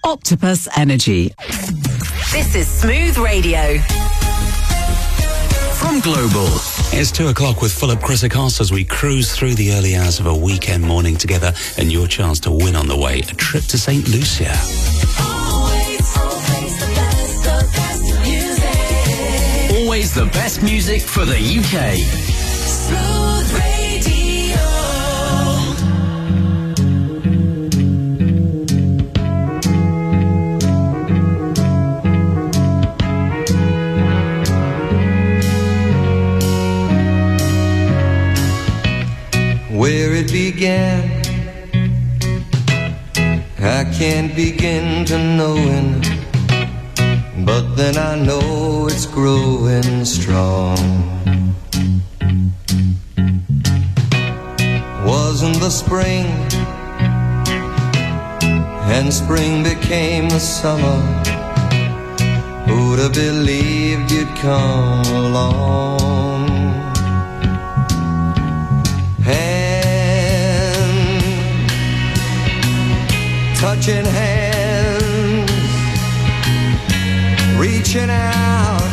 Octopus Energy. This is Smooth Radio. From Global. It's 2 o'clock with Philip Chrysikos as we cruise through the early hours of a weekend morning together, and your chance to win on the way, a trip to St. Lucia. Always the best music for the UK. Smooth Radio. Where it began, I can't begin to knowing, but then I know it's growing strong. Wasn't the spring, and spring became the summer. Who'd have believed you'd come along? Touching hands, reaching out,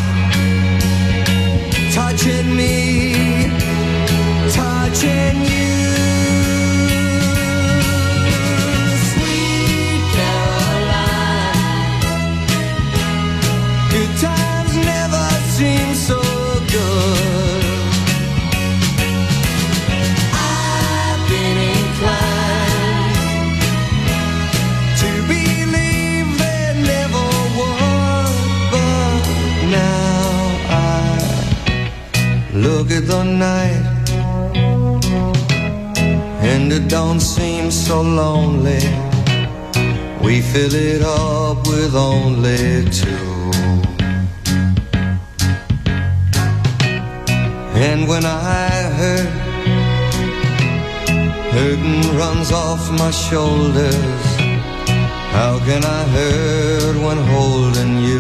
touching me, touching you. Sweet Caroline, good times never seem so good. I've been inclined look at the night, and it don't seem so lonely. We fill it up with only two. And when I hurt, hurting runs off my shoulders. How can I hurt when holding you?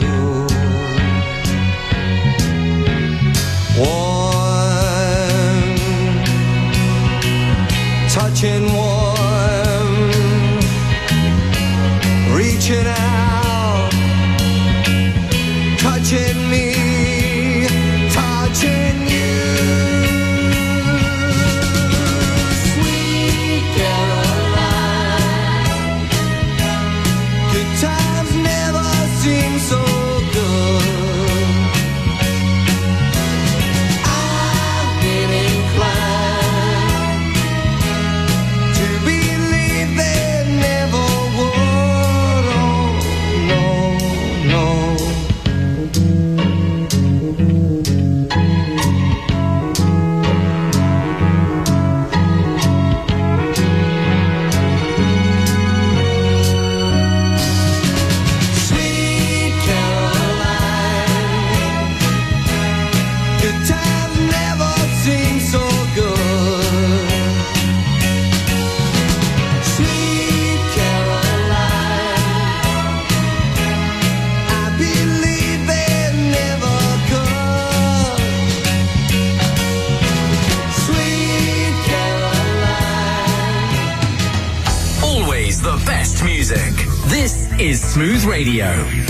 Touching warm, reaching out, touching me, touching you. Sweet Caroline, good times never seem so good. I've been inclined to believe they never would. Oh, no, no. Sweet Caroline, good times never seem so good. Sweet Caroline, I believe they never could. Sweet Caroline. Always the best music. This is Smooth Radio.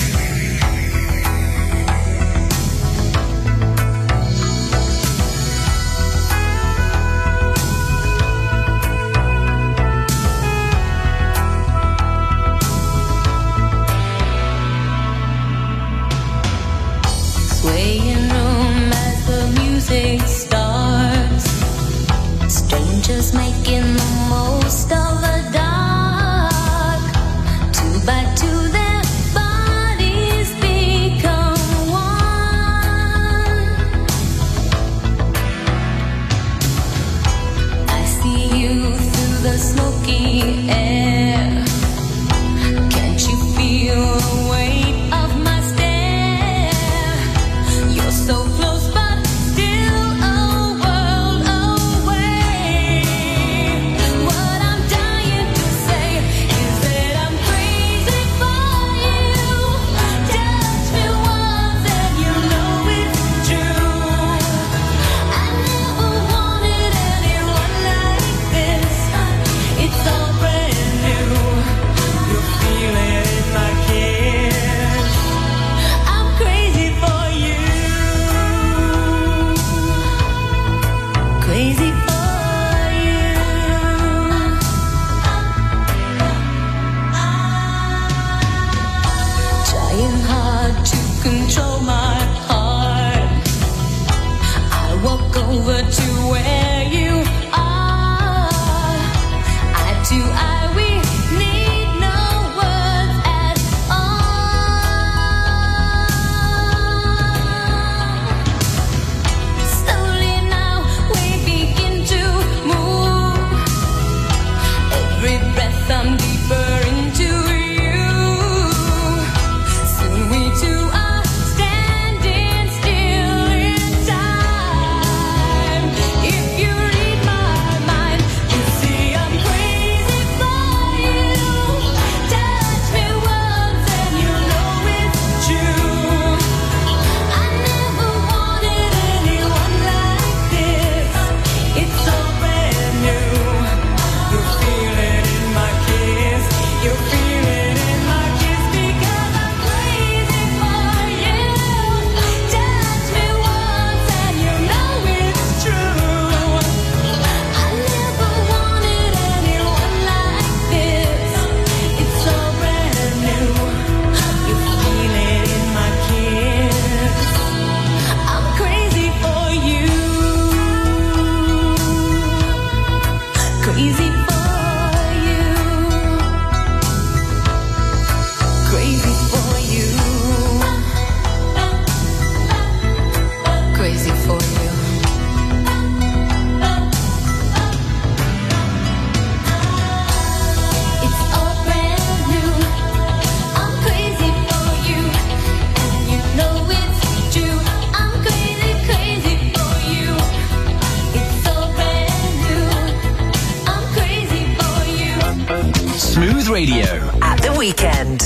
Swaying room as the music starts. Strangers making the most of the dark. 2 by 2 their bodies become one. I see you through the smoky air. Can't you feel the weight of my stare? You're so close but still a world away. What I'm dying to say is that I'm crazy for hard to control my heart. I walk over to where you are. Eye to eye, we need no words at all. Slowly now we begin to move. Every breath I'm deeper into you. Soon we two are standing still in time. If you read my mind, you see I'm crazy for you. Touch me once and you know it's true. I never wanted anyone like this. It's all brand new. You feel it in my kiss. You feel it in my kiss because I'm crazy for you. Touch me once and you know it's true. I never wanted anyone like this. It's all brand new. You feel it in my kiss. I'm crazy for you. Crazy for you. Crazy for you. Crazy for you. It's all brand new. I'm crazy for you, and you know it's true. I'm crazy, crazy for you. It's all brand new. I'm crazy for you. Smooth Radio. At the weekend.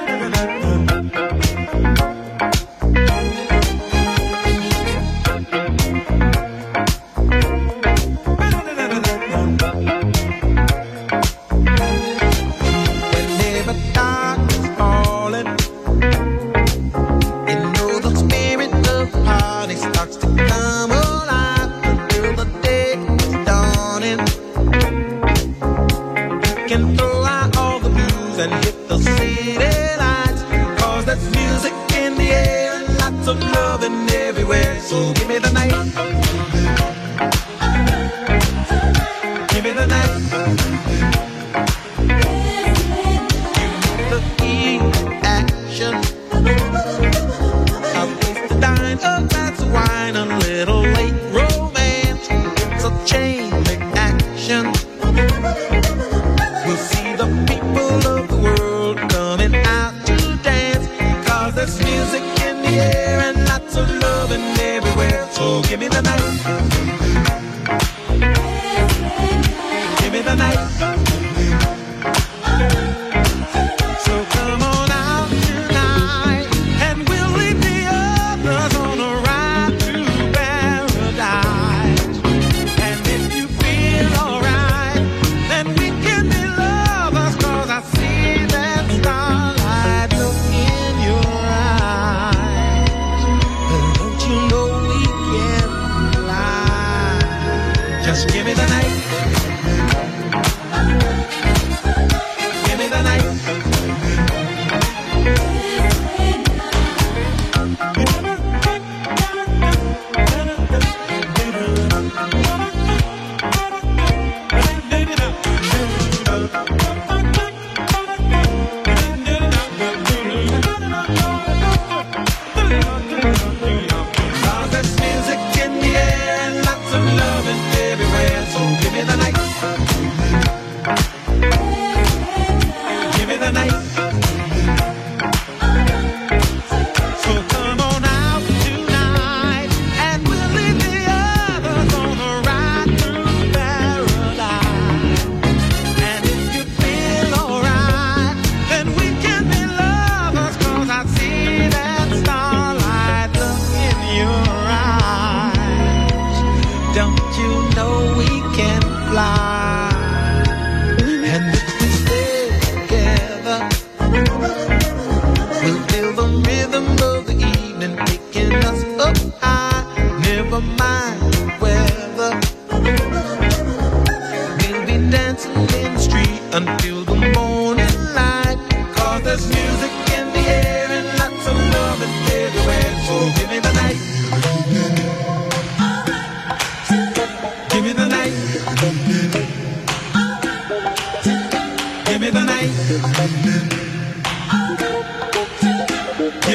Whenever darkness falling, you know the spirit of the party starts to come alive until the day is dawning. You can throw out all the blues and hit the city lights, 'cause there's music in the air and lots of loving everywhere. So give me the night. Give me the night. The key action. A place to dine, a glass of wine, a little late romance. It's a chain reaction. We'll see the people of the world coming out to dance, 'cause there's music in the air and lots of loving everywhere. So give me the night. Give me the night. So come on out tonight.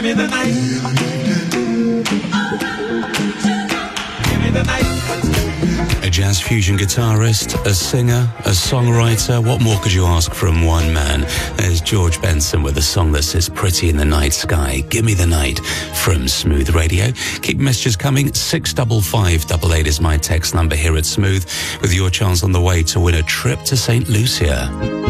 me the night. Give me the night. A jazz fusion guitarist, a singer, a songwriter. What more could you ask from one man? There's George Benson with a song that says pretty in the night sky. Give me the night from Smooth Radio. Keep messages coming. 65588 is my text number here at Smooth, with your chance on the way to win a trip to St. Lucia.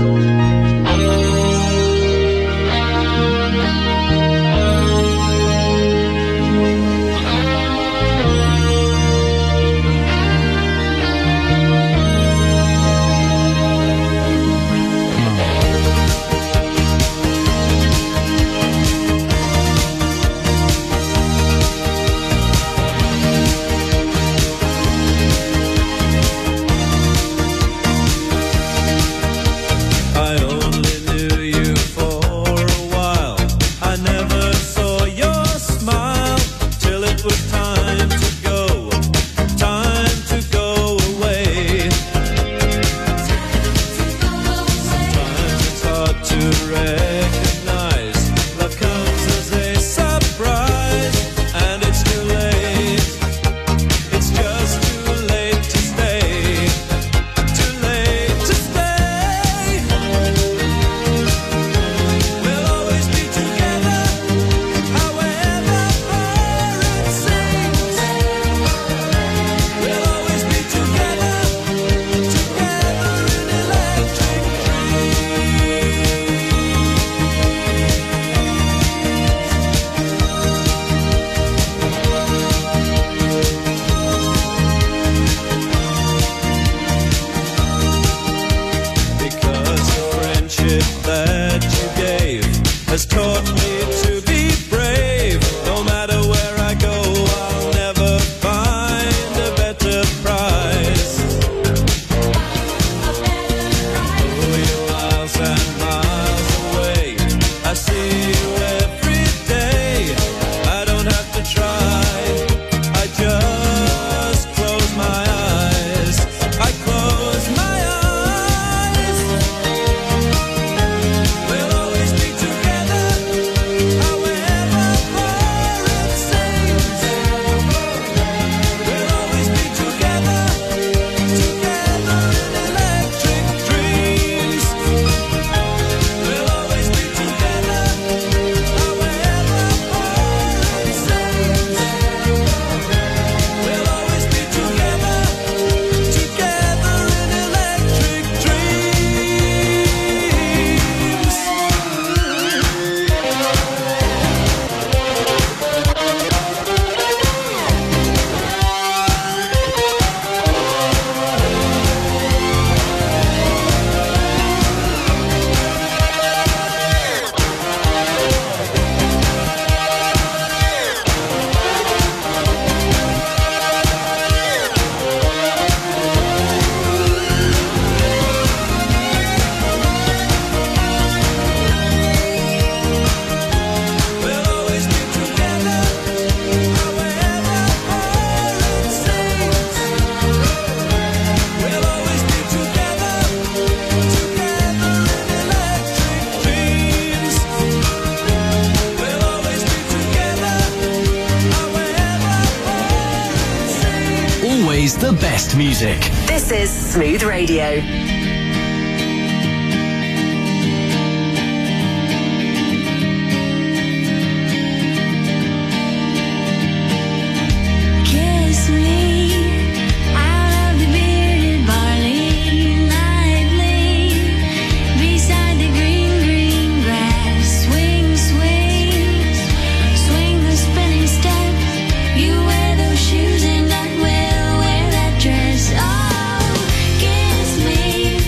The best music. This is Smooth Radio. Shoes and I will wear that dress. Oh, kiss me.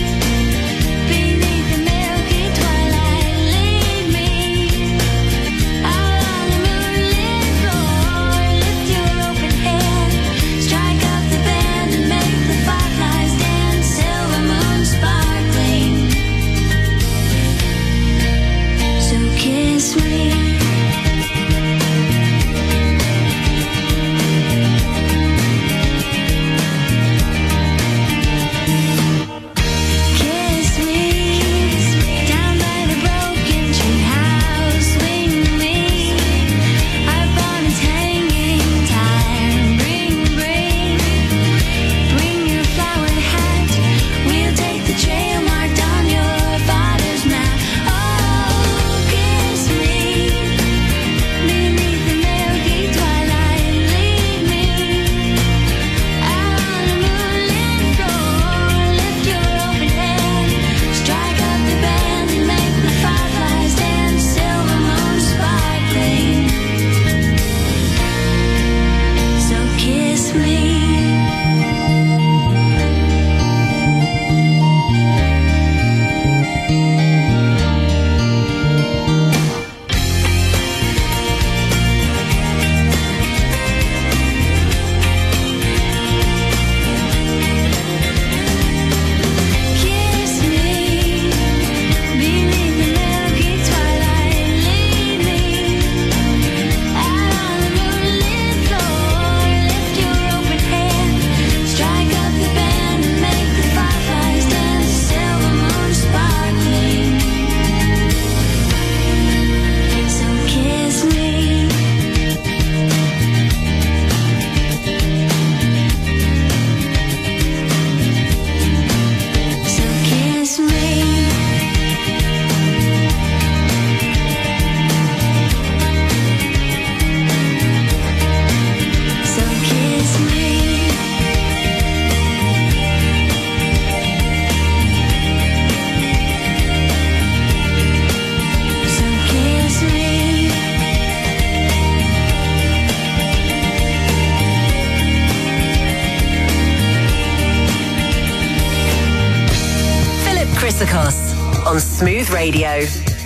on Smooth Radio.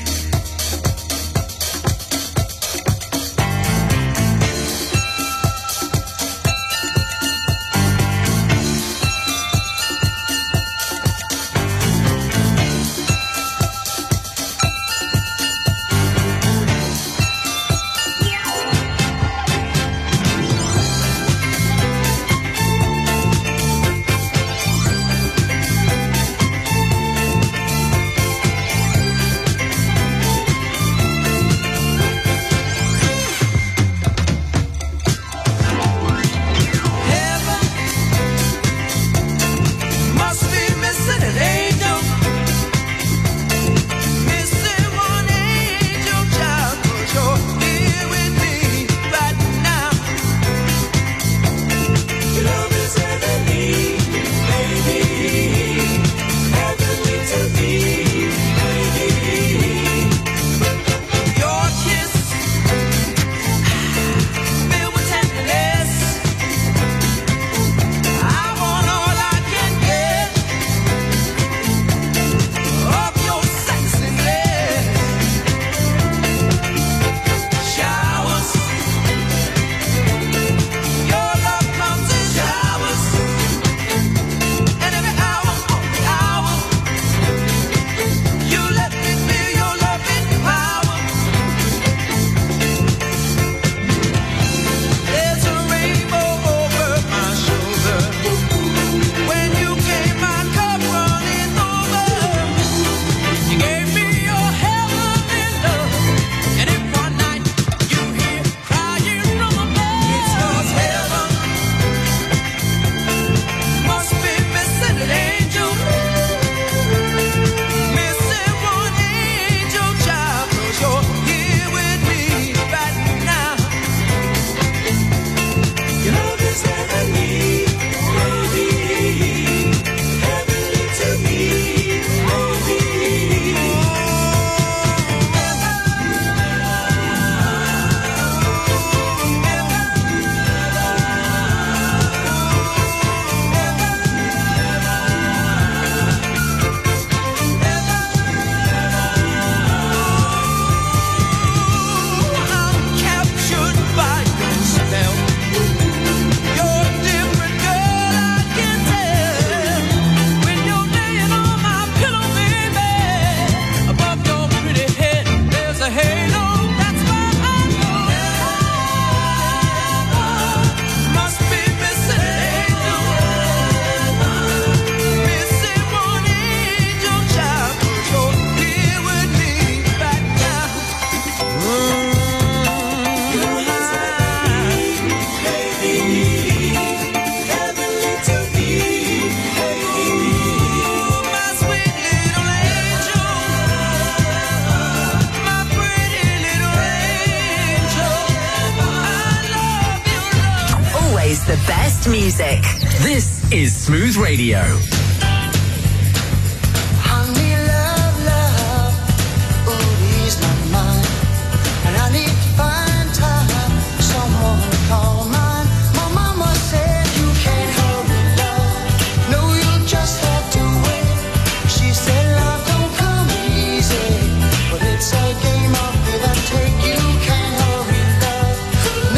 Music. This is Smooth Radio.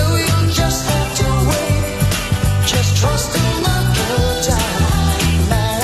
Trust in the good time.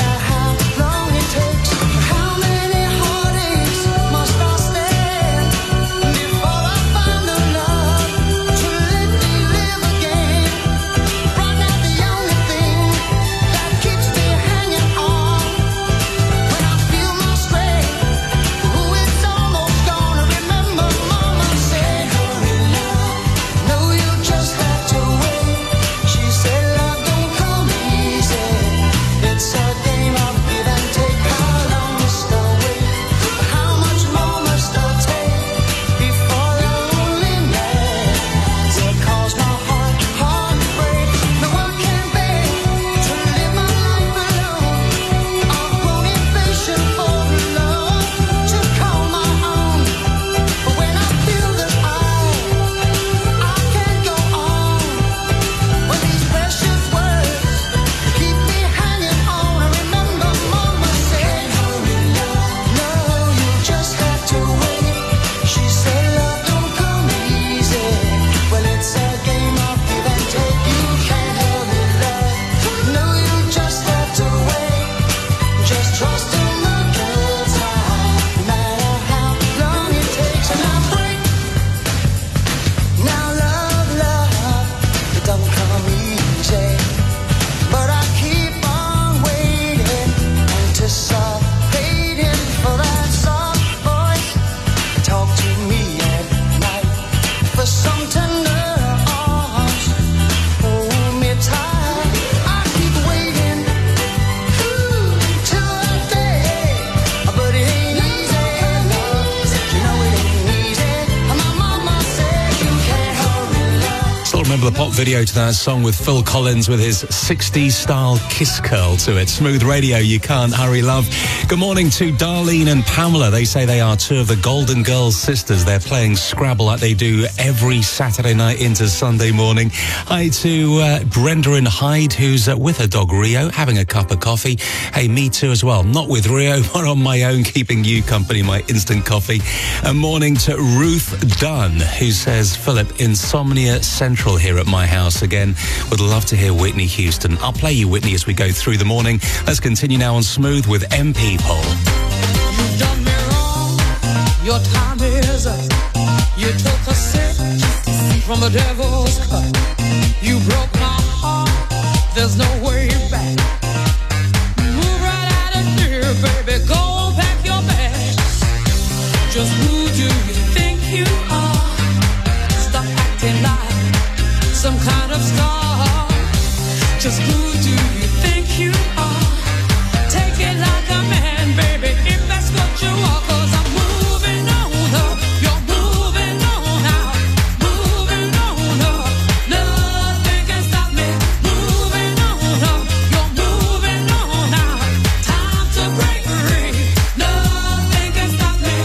the pop video to that song with Phil Collins with his 60s style kiss curl to it. Smooth Radio, You Can't Hurry Love. Good morning to Darlene and Pamela. They say they are two of the Golden Girls sisters. They're playing Scrabble like they do every Saturday night into Sunday morning. Hi to Brenda and Hyde, who's with her dog Rio, having a cup of coffee. Hey, me too as well. Not with Rio, but on my own, keeping you company, my instant coffee. And morning to Ruth Dunn, who says, Philip, insomnia central here at my house again. Would love to hear Whitney Houston. I'll play you Whitney as we go through the morning. Let's continue now on Smooth with M People. You've done me wrong, your time is up. You took a sip from the devil's cup. You broke my heart, there's no way back. Move right out of here, baby, go pack your bags. Just who do you think you are? Stop acting like some kind of star. Just who do you think you are? Take it like a man, baby, if that's what you are. 'Cause I'm moving on up, you're moving on out, moving on up. Nothing can stop me. Moving on up, you're moving on out. Time to break free. Nothing can stop me.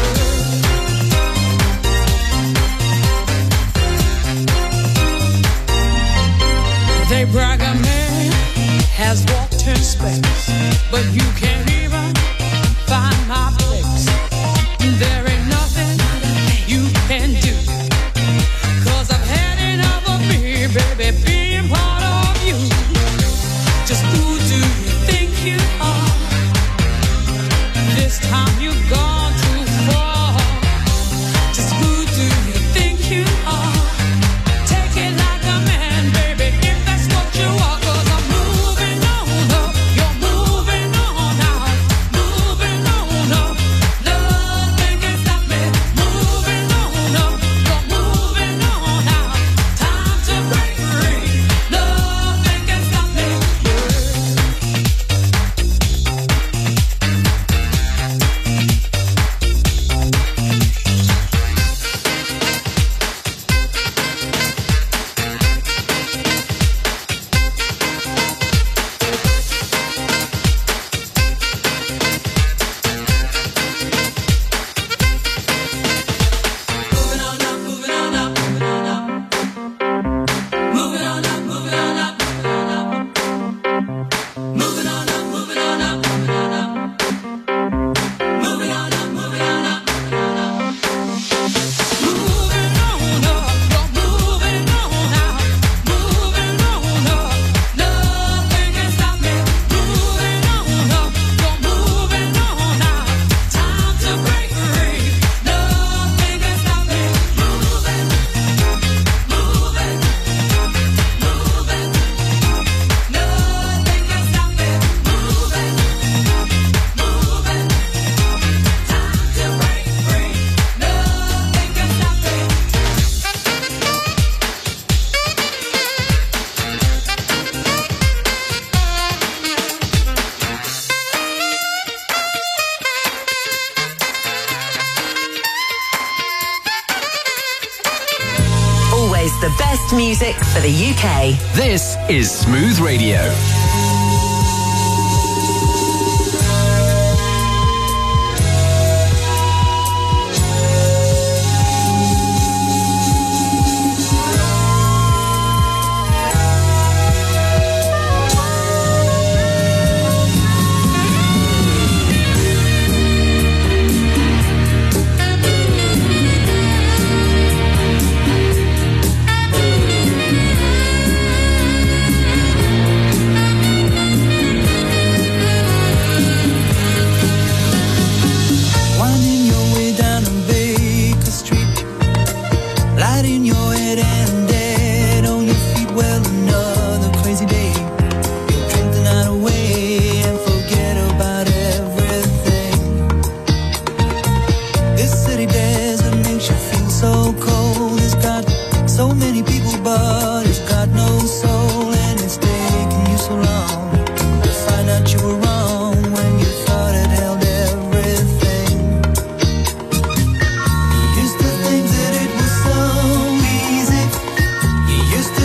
They brag a man has walked in space, but you can't even find my place. There ain't nothing you can do, 'cause I've had enough of me, baby, being part of you. Just who do you think you are? This time you've gone too far. Just who do you think you are? Take it like a man, baby, if that's what you are. 'Cause I'm moving on up, you're moving on out, moving on up. Nothing can stop me. Moving on up, you're moving on out. Time to break free. Nothing can stop me. Always the best music for the UK. This is Smooth Radio. Used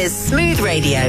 Here's Smooth Radio.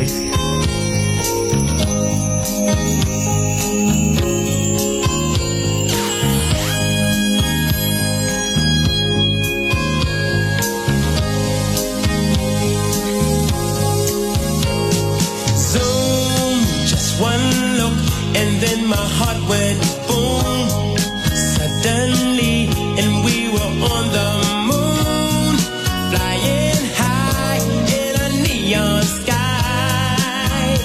One look and then my heart went boom suddenly, and we were on the moon, flying high in a neon sky.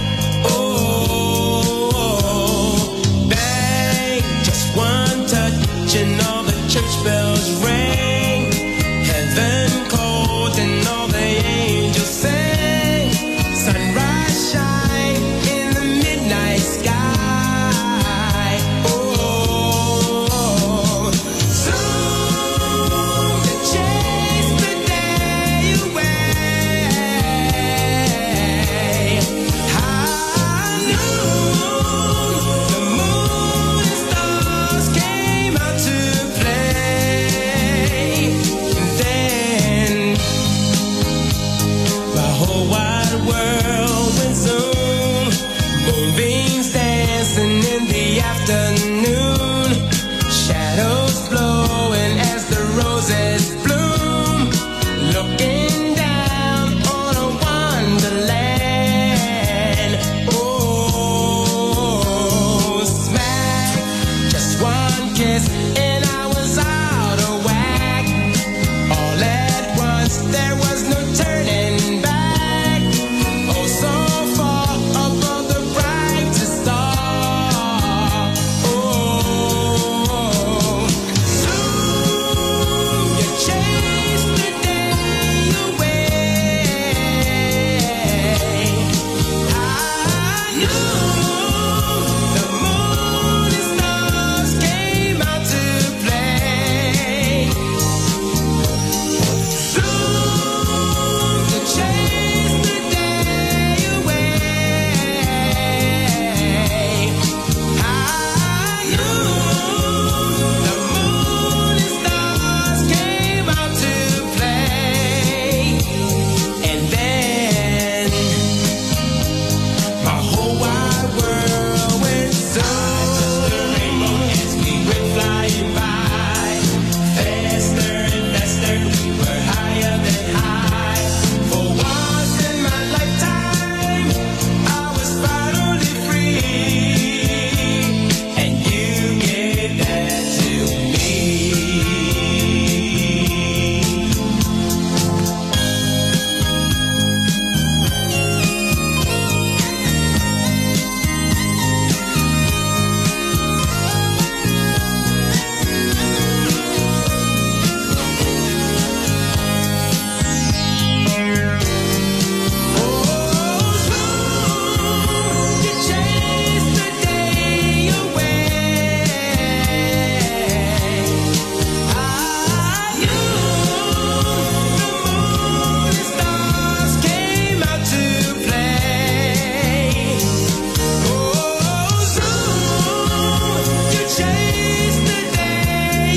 Oh, bang, just one touch and all the church bells rang, heaven called and all the angels sang, sunrise shine in the midnight sky. Oh, soon to chase the day away. High noon, the moon and stars came out to play. Then my whole wide world went zoom, moonbeams dancing in the afternoon, shadows flowing as the roses bloom, looking down on a wonderland. Oh, smack, just one kiss and I was out of whack. All at once there was no turning back. Oh, so far above the brightest star. Oh, soon you chase the day away. I knew the moon and stars came out to play. Soon to chase the day away. I knew the moon and stars came out to play. And then my whole wide world went zoom. The rainbow as we went flying by, faster and faster, we were higher than high. For once in my lifetime, I was finally free, and you gave that to me. You chase the day away. I knew the moon and stars came out to play. Oh, soon you chase the day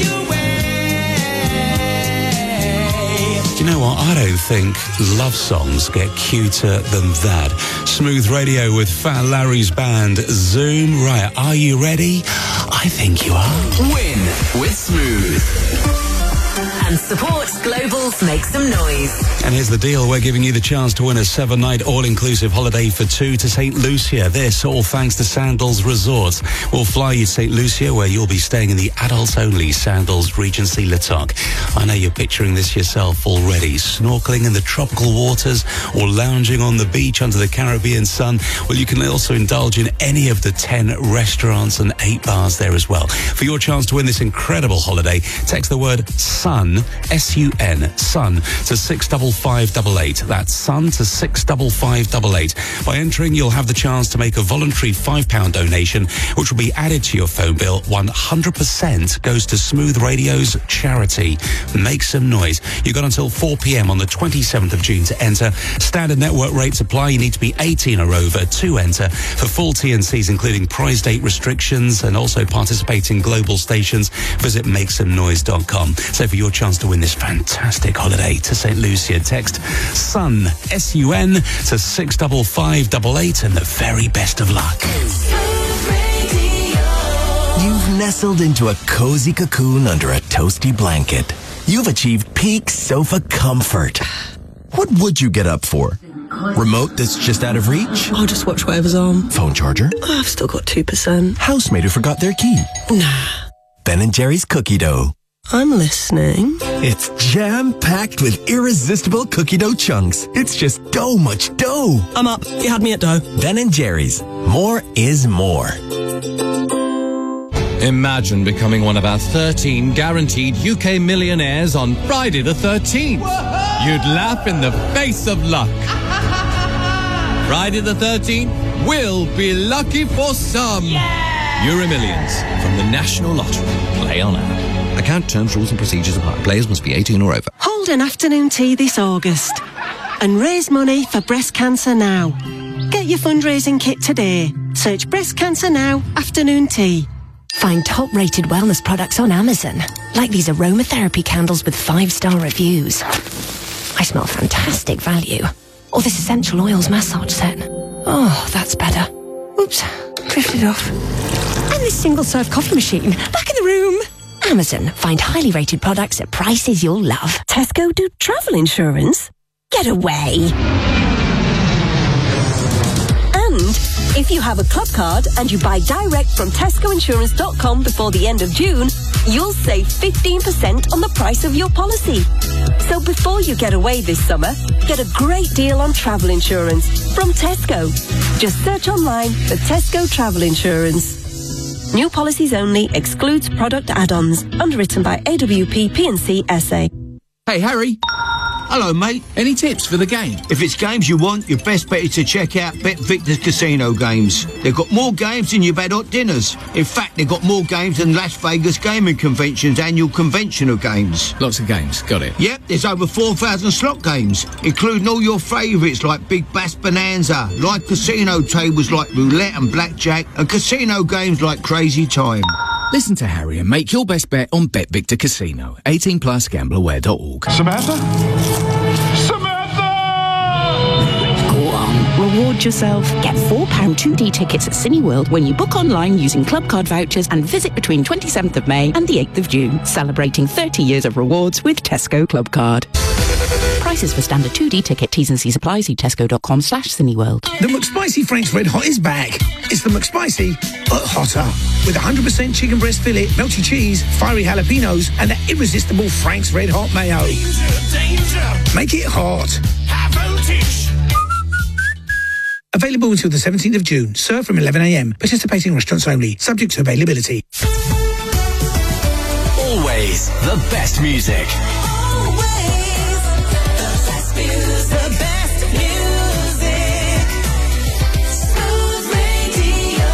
away. Do you know what? I don't think love songs get cuter than that. Smooth Radio with Fat Larry's band, Zoom. Right, are you ready? I think you are. Win with Smooth. And support Global's Make Some Noise. And here's the deal. We're giving you the chance to win a 7-night all-inclusive holiday for two to St. Lucia. This all thanks to Sandals Resorts. We'll fly you to St. Lucia, where you'll be staying in the adults-only Sandals Regency Le Toc. I know you're picturing this yourself already. Snorkeling in the tropical waters or lounging on the beach under the Caribbean sun. Well, you can also indulge in any of the 10 restaurants and 8 bars there as well. For your chance to win this incredible holiday, text the word SUN, S-U-N, SUN, to 65588. That's SUN to 65588. By entering, you'll have the chance to make a voluntary £5 donation, which will be added to your phone bill. 100% goes to Smooth Radio's charity. Make Some Noise. You've got until 4 p.m. on the 27th of June to enter. Standard network rates apply. You need to be 18 or over to enter. For full T&Cs, including prize date restrictions and also participating global stations, visit makesomenoise.com. So for your chance chance to win this fantastic holiday to St. Lucia. Text SUN, S-U-N, to 65588 and the very best of luck. You've nestled into a cozy cocoon under a toasty blanket. You've achieved peak sofa comfort. What would you get up for? Remote that's just out of reach? I'll just watch whatever's on. Phone charger? I've still got 2%. Housemate who forgot their key? Nah. Ben & Jerry's cookie dough. I'm listening. It's jam-packed with irresistible cookie dough chunks. It's just dough much dough. I'm up. You had me at dough. Ben & Jerry's. More is more. Imagine becoming one of our 13 guaranteed UK millionaires on Friday the 13th. You'd laugh in the face of luck. Friday the 13th will be lucky for some. Euro Millions from the National Lottery. Play on app. Account terms, rules and procedures apply. Players must be 18 or over. Hold an afternoon tea this August and raise money for breast cancer now. Get your fundraising kit today. Search Breast Cancer Now afternoon tea. Find top-rated wellness products on Amazon, like these aromatherapy candles with 5-star reviews. I smell fantastic value. Or this essential oils massage set. Oh, that's better. Oops, drifted off. And this single-serve coffee machine, back in the room. Amazon, find highly rated products at prices you'll love. Tesco do travel insurance? Get away. And if you have a club card and you buy direct from tescoinsurance.com before the end of June, you'll save 15% on the price of your policy. So before you get away this summer, get a great deal on travel insurance from Tesco. Just search online for Tesco Travel Insurance. New policies only, excludes product add-ons. Underwritten by AWP P&C SA. Hey, Harry. Hello, mate. Any tips for the game? If it's games you want, your best bet is to check out Bet Victor's Casino games. They've got more games than your bed hot dinners. In fact, they've got more games than Las Vegas Gaming Convention's annual convention of games. Lots of games, got it. Yep, there's over 4,000 slot games, including all your favourites like Big Bass Bonanza, live casino tables like roulette and blackjack, and casino games like Crazy Time. Listen to Harry and make your best bet on Bet Victor Casino. 18 plus gamblerware.org. Samantha? Go on, reward yourself. Get £4 2D tickets at Cineworld when you book online using club card vouchers and visit between 27th of May and the 8th of June. Celebrating 30 years of rewards with Tesco Club Card. Prices for standard 2D ticket, T's and C's apply. See tesco.com/Cineworld. The McSpicy Frank's Red Hot is back. It's the McSpicy, but hotter. With 100% chicken breast fillet, melty cheese, fiery jalapenos, and that irresistible Frank's Red Hot mayo. Danger. Make it hot. High voltage. Available until the 17th of June. Served from 11 a.m. Participating restaurants only. Subject to availability. Always the best music. The best music. Smooth Radio.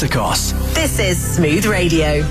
Ipsicos. This is Smooth Radio.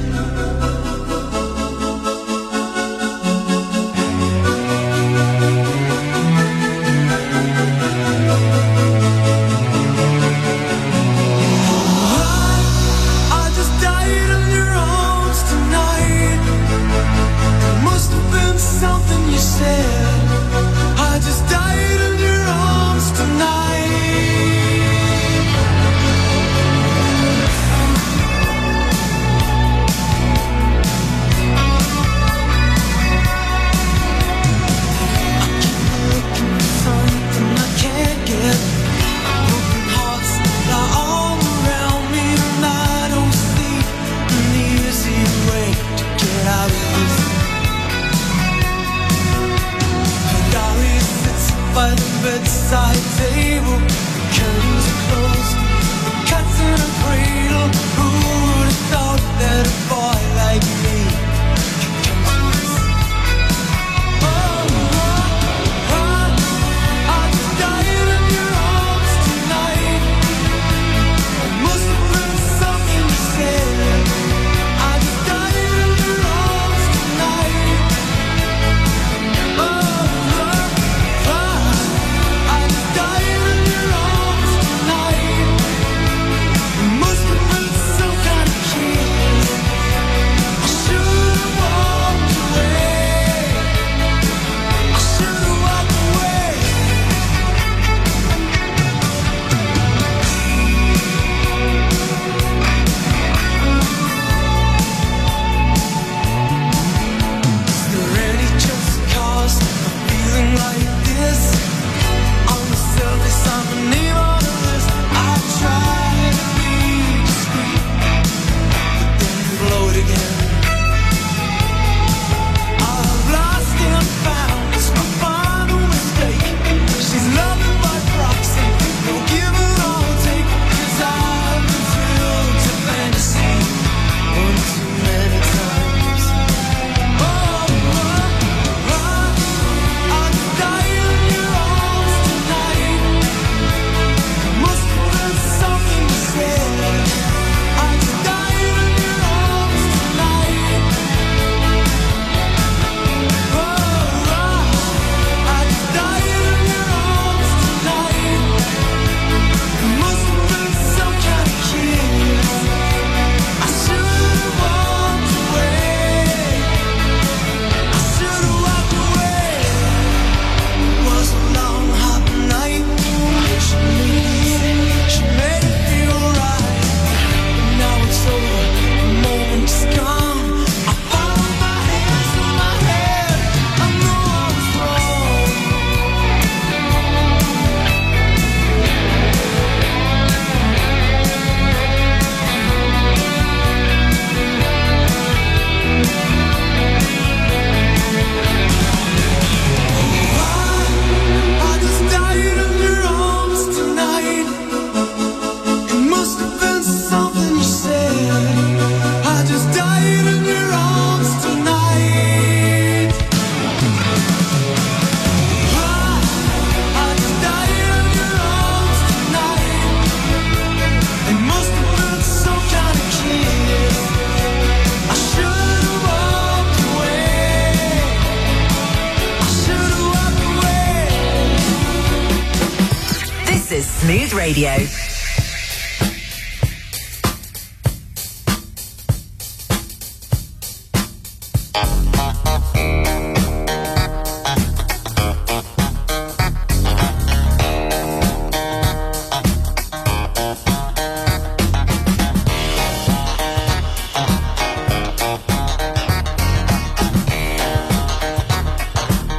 Smooth Radio.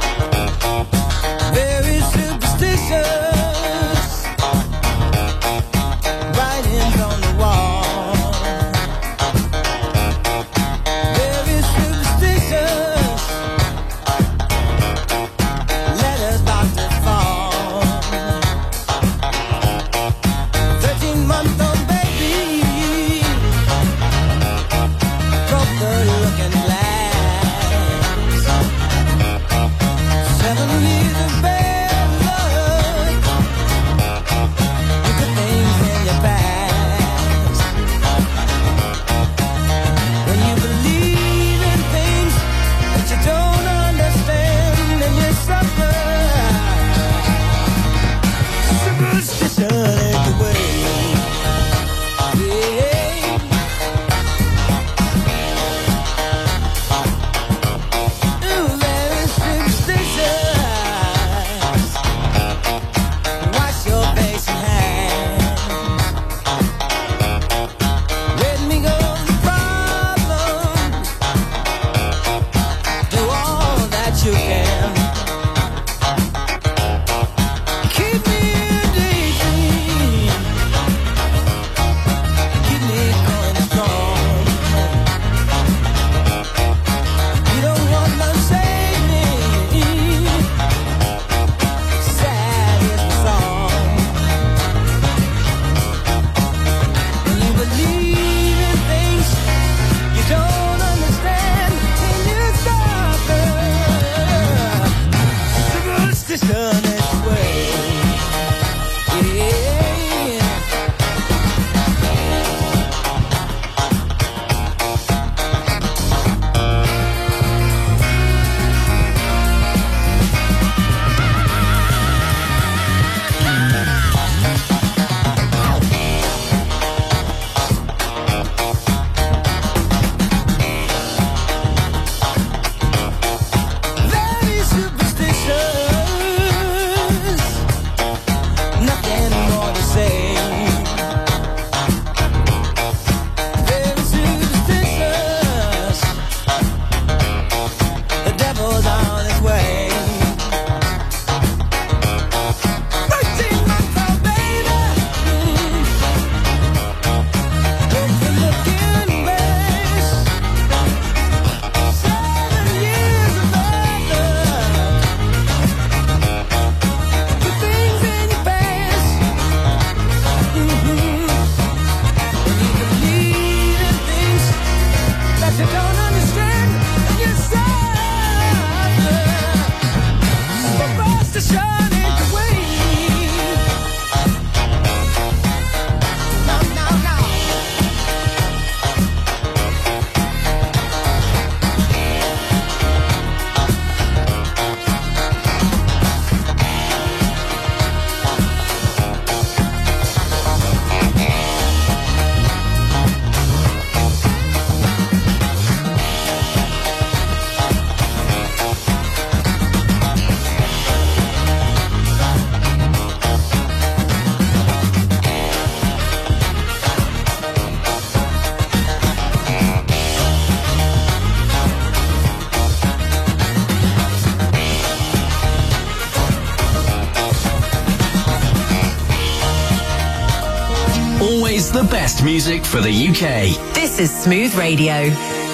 Very superstitious. the best music for the UK. This is Smooth Radio.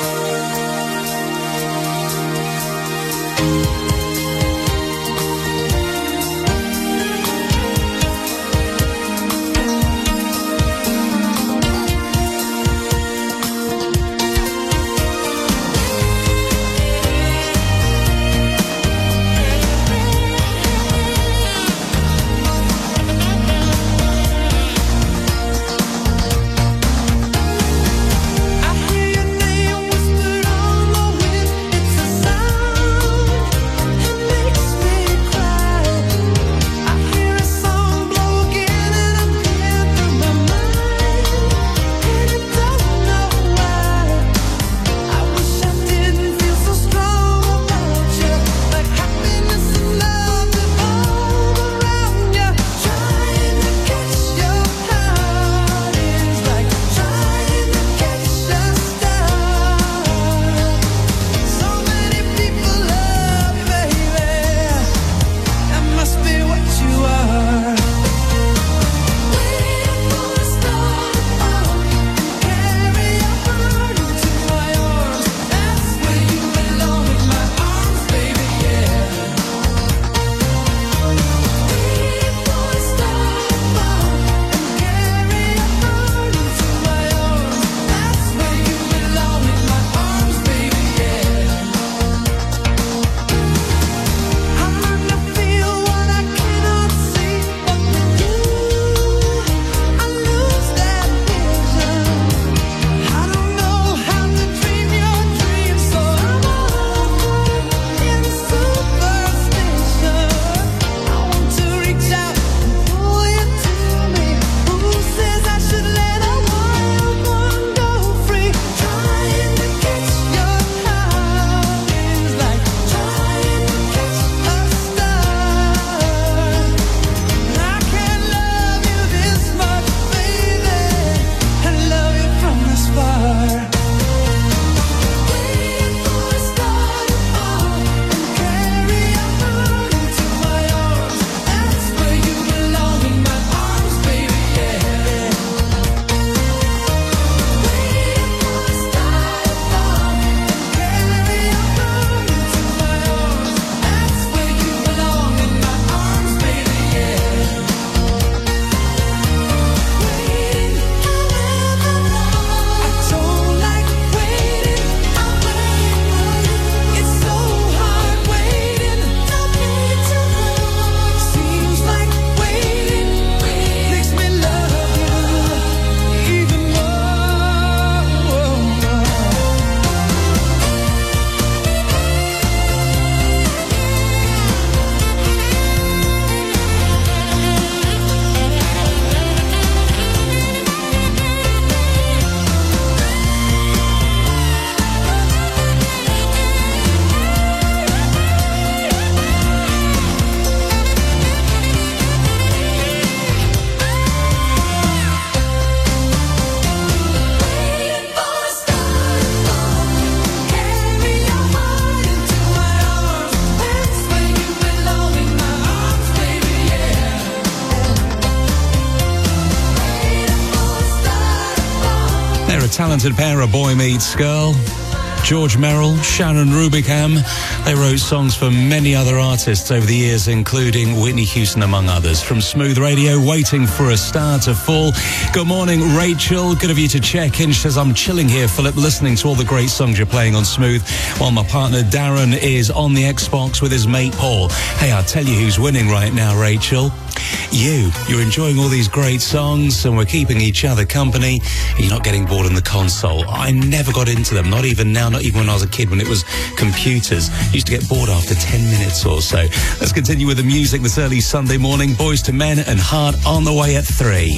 Talented pair of Boy Meets Girl. George Merrill, Sharon Rubicam. They wrote songs for many other artists over the years, including Whitney Houston, among others. From Smooth Radio, Waiting for a Star to Fall. Good morning, Rachel. Good of you to check in. She says, I'm chilling here, Philip, listening to all the great songs you're playing on Smooth, while my partner Darren is on the Xbox with his mate Paul. Hey, I'll tell you who's winning right now, Rachel. You're enjoying all these great songs, and we're keeping each other company, and you're not getting bored on the console. I never got into them, not even now, not even when I was a kid, when it was computers. I used to get bored after 10 minutes or so. Let's continue with the music this early Sunday morning. Boys to Men and Heart on the way at 3.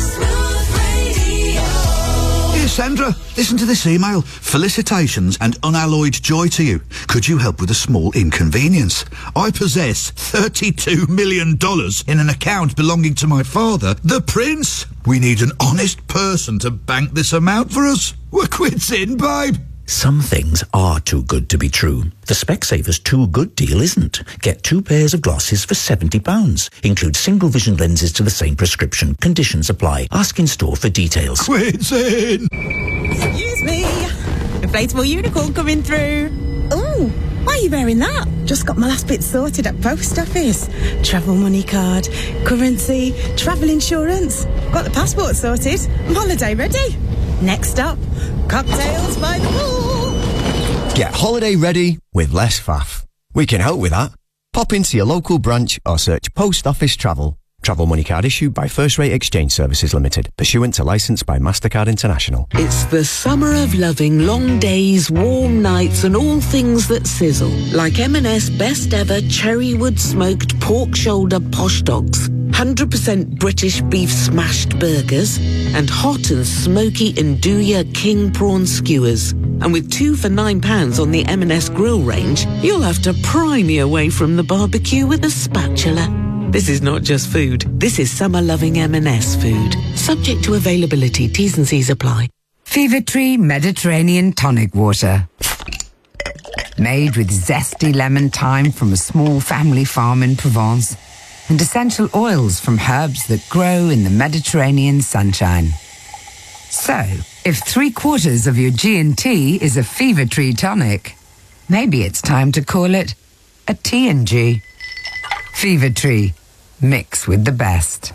Dear Sandra, listen to this email. Felicitations and unalloyed joy to you. Could you help with a small inconvenience? I possess $32 million in an account belonging to my father, the Prince. We need an honest person to bank this amount for us. We're quits in, babe. Some things are too good to be true. The Specsavers Too Good deal isn't. Get 2 pairs of glasses for £70. Include single vision lenses to the same prescription. Conditions apply. Ask in store for details. Quits in! Excuse me. Inflatable unicorn coming through. Ooh, why are you wearing that? Just got my last bit sorted at post office. Travel money card, currency, travel insurance. Got the passport sorted. I'm holiday ready. Next up, cocktails by the pool. Get holiday ready with less faff. We can help with that. Pop into your local branch or search Post Office Travel. Travel money card issued by First Rate Exchange Services Limited, pursuant to licence by MasterCard International. It's the summer of loving long days, warm nights and all things that sizzle. Like M&S best ever cherrywood smoked pork shoulder posh dogs. 100% British beef smashed burgers and hot and smoky Nduja king prawn skewers. And with 2 for £9 on the M&S grill range, you'll have to pry me away from the barbecue with a spatula. This is not just food. This is summer-loving M&S food. Subject to availability. T's and C's apply. Fever Tree Mediterranean Tonic Water. Made with zesty lemon thyme from a small family farm in Provence and essential oils from herbs that grow in the Mediterranean sunshine. So, if 3/4 of your G&T is a Fever Tree tonic, maybe it's time to call it a T&G. Fever Tree. Mix with the best.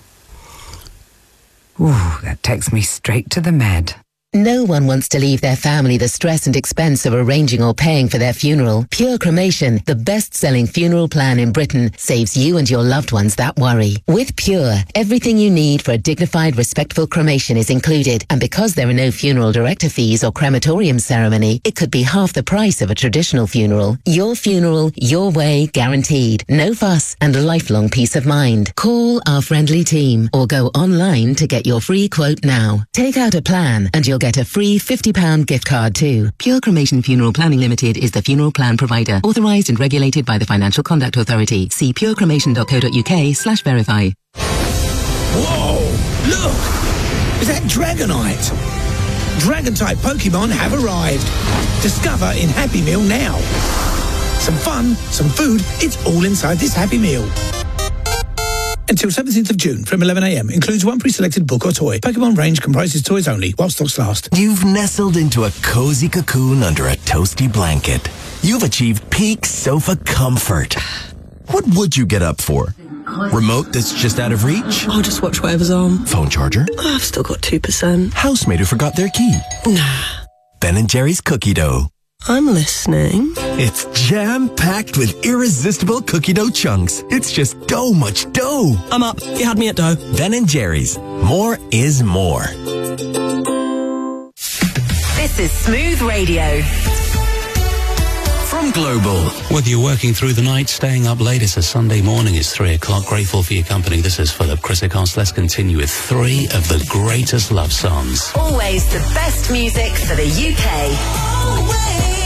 Ooh, that takes me straight to the med. No one wants to leave their family the stress and expense of arranging or paying for their funeral. Pure Cremation, the best-selling funeral plan in Britain, saves you and your loved ones that worry. With Pure, everything you need for a dignified, respectful cremation is included. And because there are no funeral director fees or crematorium ceremony, it could be half the price of a traditional funeral. Your funeral, your way, guaranteed. No fuss and a lifelong peace of mind. Call our friendly team or go online to get your free quote now. Take out a plan and you'll get a free £50 gift card too. Pure Cremation Funeral Planning Limited is the funeral plan provider, authorised and regulated by the Financial Conduct Authority. See purecremation.co.uk/verify. Whoa! Look! Is that Dragonite? Dragon-type Pokemon have arrived. Discover in Happy Meal now. Some fun, some food, it's all inside this Happy Meal. Until 17th of June from 11 a.m. Includes one pre-selected book or toy. Pokemon range comprises toys only while stocks last. You've nestled into a cozy cocoon under a toasty blanket. You've achieved peak sofa comfort. What would you get up for? Remote that's just out of reach? I'll just watch whatever's on. Phone charger? I've still got 2%. Housemate who forgot their key? Nah. Ben & Jerry's cookie dough. I'm listening. It's jam-packed with irresistible cookie dough chunks. It's just dough much dough. I'm up. You had me at dough. Ben & Jerry's. More is more. This is Smooth Radio. From Global. Whether you're working through the night, staying up late, it's a Sunday morning, it's 3 o'clock. Grateful for your company. This is Philip Chrysikos. Let's continue with 3 of the greatest love songs. Always the best music for the UK. Always.